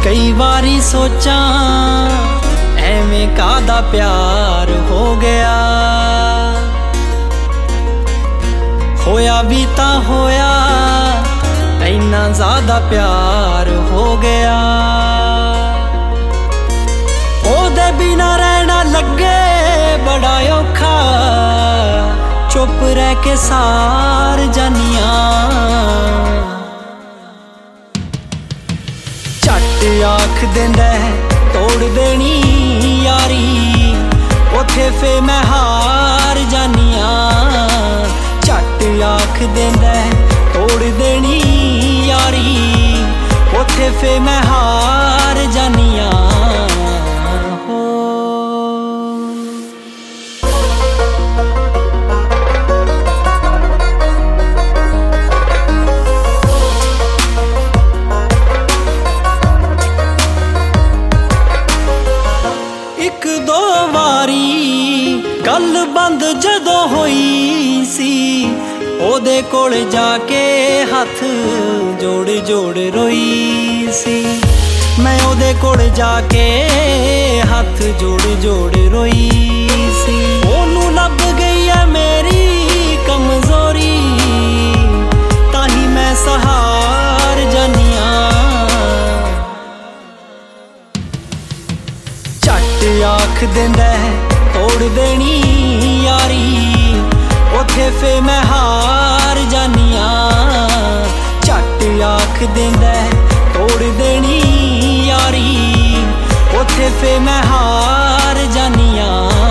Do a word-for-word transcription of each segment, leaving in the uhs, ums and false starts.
कई बारी सोचा एवें कादा प्यार हो गया, होया भी ता होया इन्ना ज्यादा प्यार हो गया। ओदे बिना रहना लगे बड़ा औखा, चुप रह के सार जानिया। झट आख देंदा तोड़ देनी यारी, उथे फे मैं हार जानिया। झट आख देंदा तोड़ देनी यारी, उथे फे मैं हार जानिया। एक दो वारी गल बंद जदों होई सी, ओदे कोल जाके हथ जोड़ जोड़ रोई सी। मैं ओदे कोल जाके हथ जोड़ जोड़ रोई सी। ओनू लब गई है मेरी कमजोरी, ताही मैं सहार जानिया। झट आख देंदा तोड़ देनी यारी, उथे फे मैं हार जानिया। झट आख देंदा तोड़ देनी यारी, उथे फे मैं हार जानिया।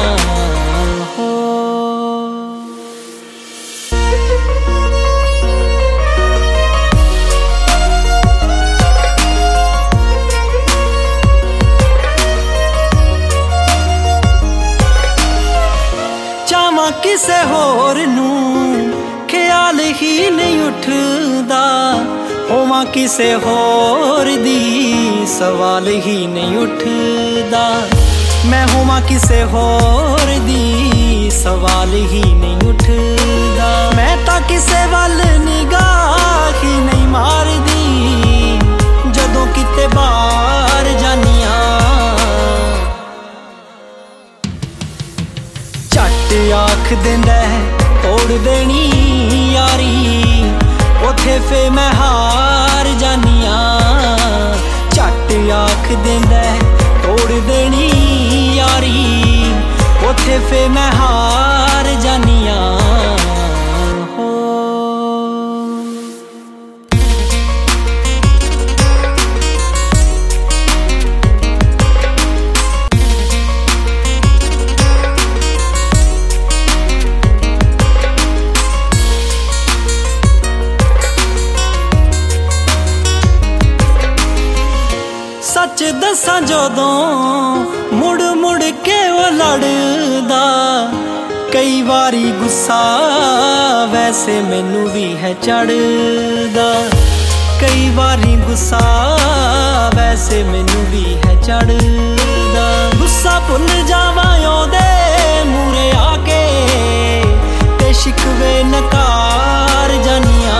चावां किसे होर नू ख्याल ही नहीं उठदा, होवां किसे होर दी सवाल ही नहीं उठदा। मैं होवां किसे होर दी सवाल ही नहीं उठदा। मैं तां किसे वल निगाह ही नहीं मारदी, जदों किते बाहर जानिया। झट आख देंदा तोड़ देनी यारी, उथे फे मैं हार जानिया। झट आख देंदा तोड़ देनी यारी, उथे फे मैं हार जानिया। सच दसां जदों मुड़ मुड़ के वो लड़दा, कई बारी गुस्सा वैसे मैनू भी है चढ़दा। कई बारी गुस्सा वैसे मैनू भी है चढ़दा। गुस्सा भुल जावां ओदे मूरे आके, ते शिकवे नकार जानिया।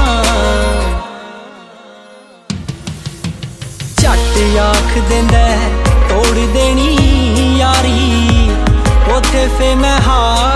झट आख देंदा तोड़ देनी यारी, उथे फे मैं हार